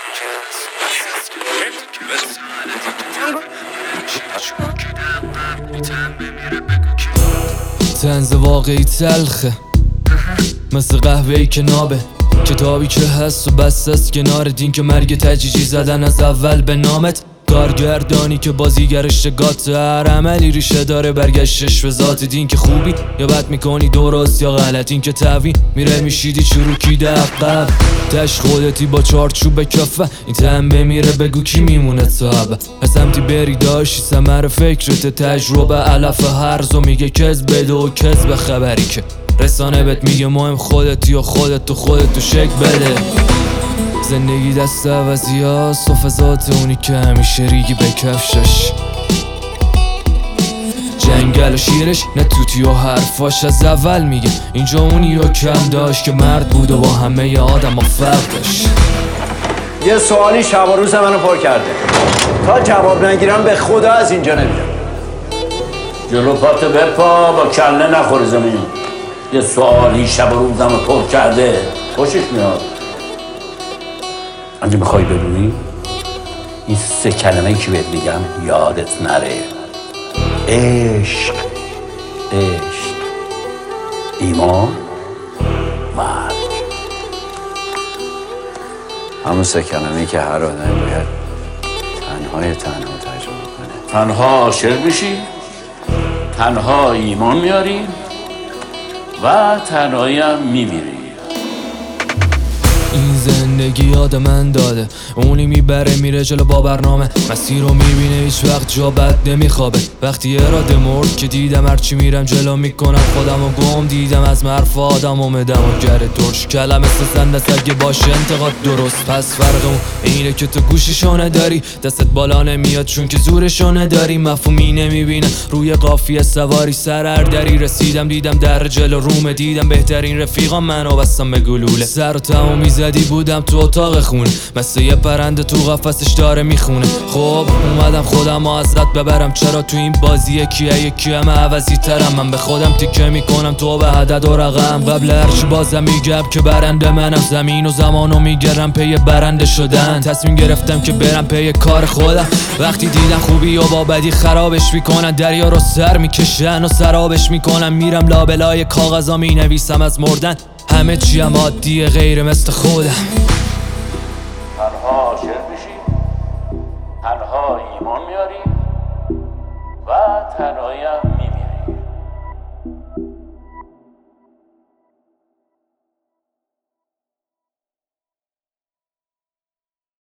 طنز واقعی تلخه مثل قهوه‌ای که نابه، کتابی که هست و بس است کنار دین که مرگ تجیجی زدن از اول به نامت. کارگردانی که بازیگرش گات هر عملی ریشه داره برگشتش به ذات دین که خوبی یا بد میکنی درست یا غلط، این که توی میره میشیدی چروکی عقب تش خودتی با چارچوب به کفه این تنبه میره بگو کی میمونه صحبه سمتی بری داشتی ثمر فکرت تجربه علف هرز و میگه کذب بده و کذب خبری که رسانه بهت میگه مهم خودتی و خودتو شک بده. زندگی دست عوضی هاست و فضات اونی که همیشه ریگی به کفشش، جنگل و شیرش نه توتی و حرفاش از اول میگه اینجا اونی رو کم داشت که مرد بود و با همه آدم ها فرق داشت. یه سوالی شب و روز منو پر کرده، تا جواب نگیرم به خدا از اینجا نمیرم. جلو پات بپا با کله نخور زمین. یه سوالی شب و روزمو پر کرده خوشش میاد. اگه میخوای بدونی این 3 کلمه‌ای که بهت میگم یادت نره: عشق، ایمان، مرگ. همون 3 کلمه‌ای که هر آدمی باید تنها تجربه کنه. تنها عاشق میشی، تنها ایمان میاری و تنهایی هم میمیری. این زندگی یاد من داده اونی میبره میره جلو با برنامه، مسیر رو میبینه هیچ وقت جا بد نمیخوابه. وقتی اراده مرد که دیدم هرچی میرم جلو میکنم خودم و گم دیدم از مرف آدم اومدم و گره درش کلمه سندست اگه باشه انتقاد درست. پس فرق اون اینه که تو گوشیشو نداری، دستت بالا نمیاد چون که زورشو نداری، مفهومی نمیبینه روی قافیه سواری سر هر دری رسیدم دیدم در جلو رومه، دیدم بهترین رفیقام منو بستم به گلوله. سر و تمومی زدی بودم تو اتاق خونه مثل یه پرنده تو قفسش داره میخونه. خب اومدم خودم ازت ببرم چرا تو این بازی یکی همه عوضی ترم. من به خودم تیکه میکنم تو به عدد و رقم، قبل هرچی بازم میگم که برنده منم. زمین و زمانو میگرم پی برنده شدن، تصمیم گرفتم که برم پی کار خودم. وقتی دیدن خوبی و با بدی خرابش میکنن، دریا رو سر میکشن و سرابش میکنن. میرم لابلای کاغذا مینویسم از مردن، همه چیم عادیه غیر مثل خودم. تنها عاشق میشی، تنها ایمان میاری و تنهایی هم